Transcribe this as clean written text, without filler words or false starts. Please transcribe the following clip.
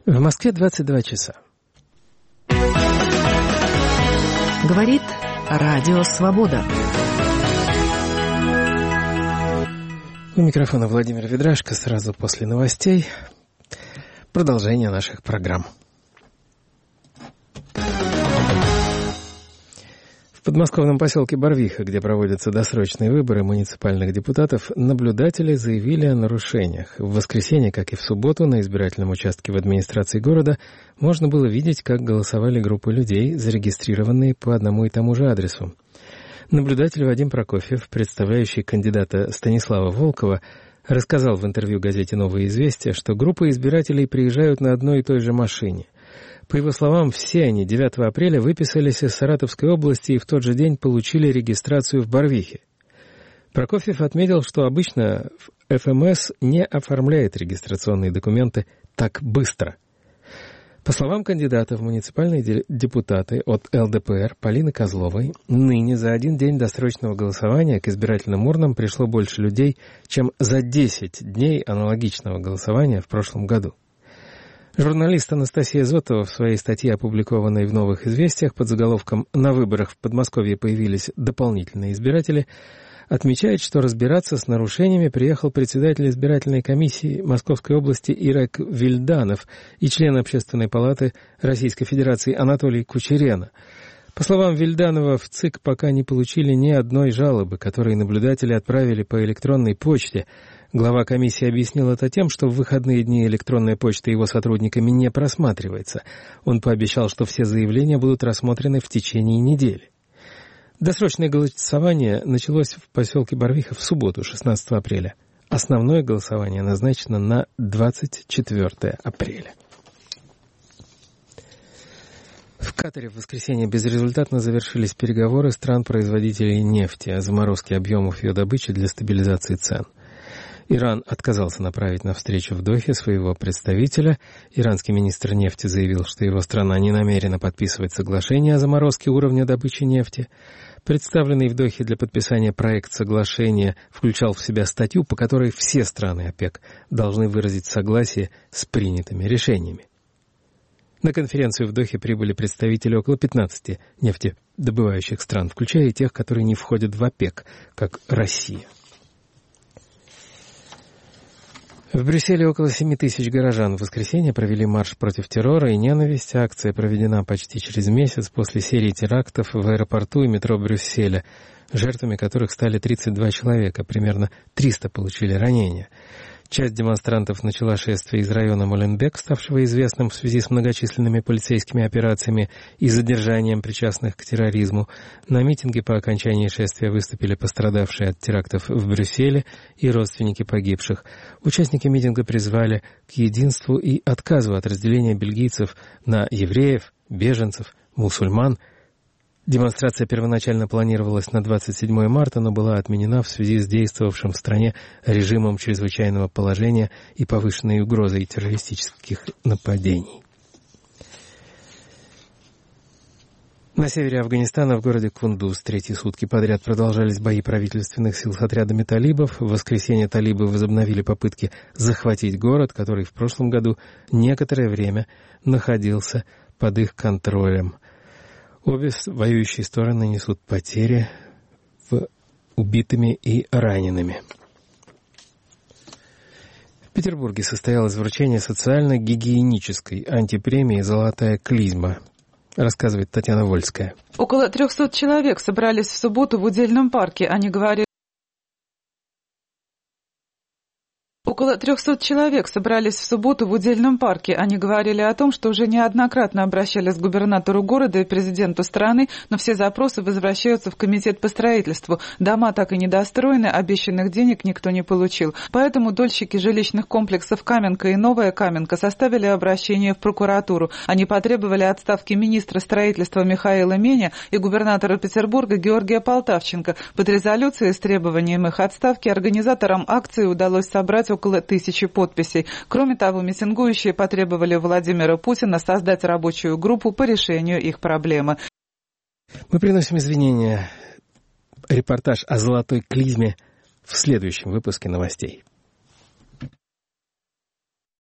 В Москве 22 часа. Говорит Радио Свобода. У микрофона Владимир Ведрашко. Сразу после новостей продолжение наших программ. В подмосковном поселке Барвиха, где проводятся досрочные выборы муниципальных депутатов, наблюдатели заявили о нарушениях. В воскресенье, как и в субботу, на избирательном участке в администрации города можно было видеть, как голосовали группы людей, зарегистрированные по одному и тому же адресу. Наблюдатель Вадим Прокофьев, представляющий кандидата Станислава Волкова, рассказал в интервью газете «Новые известия», что группы избирателей приезжают на одной и той же машине. По его словам, все они 9 апреля выписались из Саратовской области и в тот же день получили регистрацию в Барвихе. Прокофьев отметил, что обычно ФМС не оформляет регистрационные документы так быстро. По словам кандидата в муниципальные депутаты от ЛДПР Полины Козловой, ныне за один день досрочного голосования к избирательным урнам пришло больше людей, чем за 10 дней аналогичного голосования в прошлом году. Журналист Анастасия Зотова в своей статье, опубликованной в «Новых известиях» под заголовком «На выборах в Подмосковье появились дополнительные избиратели», отмечает, что разбираться с нарушениями приехал председатель избирательной комиссии Московской области Ирек Вильданов и член Общественной палаты Российской Федерации Анатолий Кучерена. По словам Вильданова, в ЦИК пока не получили ни одной жалобы, которые наблюдатели отправили по электронной почте. Глава комиссии объяснил это тем, что в выходные дни электронная почта его сотрудниками не просматривается. Он пообещал, что все заявления будут рассмотрены в течение недели. Досрочное голосование началось в поселке Барвиха в субботу, 16 апреля. Основное голосование назначено на 24 апреля. В Катаре в воскресенье безрезультатно завершились переговоры стран-производителей нефти о заморозке объемов ее добычи для стабилизации цен. Иран отказался направить на встречу в Дохе своего представителя. Иранский министр нефти заявил, что его страна не намерена подписывать соглашение о заморозке уровня добычи нефти. Представленный в Дохе для подписания проект соглашения включал в себя статью, по которой все страны ОПЕК должны выразить согласие с принятыми решениями. На конференцию в Дохе прибыли представители около 15 нефтедобывающих стран, включая и тех, которые не входят в ОПЕК, как Россия. В Брюсселе около 7 тысяч горожан в воскресенье провели марш против террора и ненависти. Акция проведена почти через месяц после серии терактов в аэропорту и метро Брюсселя, жертвами которых стали 32 человека, примерно 300 получили ранения. Часть демонстрантов начала шествие из района Моленбек, ставшего известным в связи с многочисленными полицейскими операциями и задержанием причастных к терроризму. На митинге по окончании шествия выступили пострадавшие от терактов в Брюсселе и родственники погибших. Участники митинга призвали к единству и отказу от разделения бельгийцев на евреев, беженцев, мусульман. Демонстрация первоначально планировалась на 27 марта, но была отменена в связи с действовавшим в стране режимом чрезвычайного положения и повышенной угрозой террористических нападений. На севере Афганистана, в городе Кундуз, третьи сутки подряд продолжались бои правительственных сил с отрядами талибов. В воскресенье талибы возобновили попытки захватить город, который в прошлом году некоторое время находился под их контролем. Обе воюющие стороны несут потери убитыми и ранеными. В Петербурге состоялось вручение социально-гигиенической антипремии «Золотая клизма», рассказывает Татьяна Вольская. Около 300 человек собрались в субботу в удельном парке. Они говорили... Около 300 человек собрались в субботу в удельном парке. Они говорили о том, что уже неоднократно обращались к губернатору города и президенту страны, но все запросы возвращаются в комитет по строительству. Дома так и не достроены, обещанных денег никто не получил. Поэтому дольщики жилищных комплексов «Каменка» и «Новая Каменка» составили обращение в прокуратуру. Они потребовали отставки министра строительства Михаила Меня и губернатора Петербурга Георгия Полтавченко. Под резолюцией с требованием их отставки организаторам акции удалось собрать около 1000 подписей. Кроме того, митингующие потребовали Владимира Путина создать рабочую группу по решению их проблемы. Мы приносим извинения. Репортаж о золотой клизме в следующем выпуске новостей.